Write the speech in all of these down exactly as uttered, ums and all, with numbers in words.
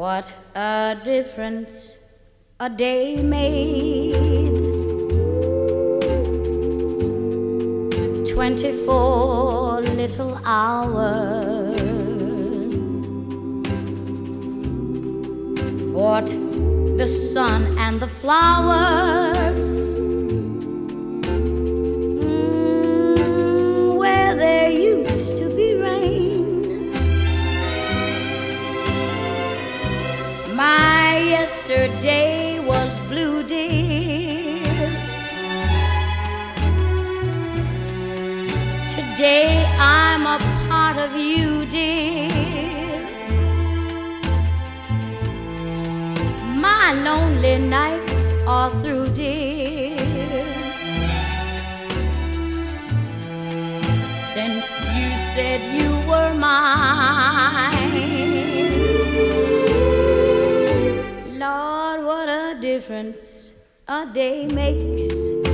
What a difference a day made. Twenty-four little hours. Bought the sun and the flowers mm, where there used to be rain. My yesterday was blue, dear. Today I'm a part of you, dear. My lonely nights are through, dear. Since you said you were mine, Lord, what a difference a day makes.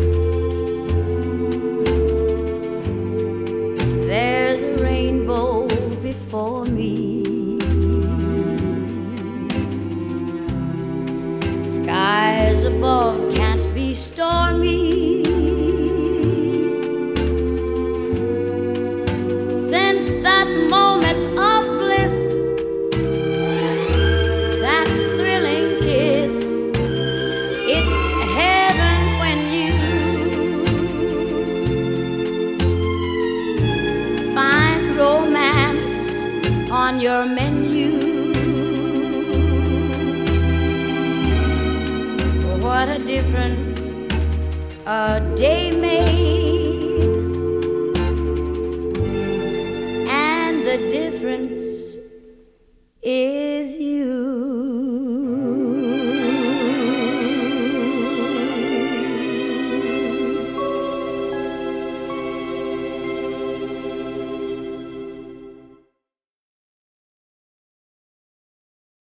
There's a rainbow before me. Skies above can't be stormy. Since that moment of bliss, that thrilling kiss, it's heaven when you find romance on your menu. What a difference a day made, and the difference is you.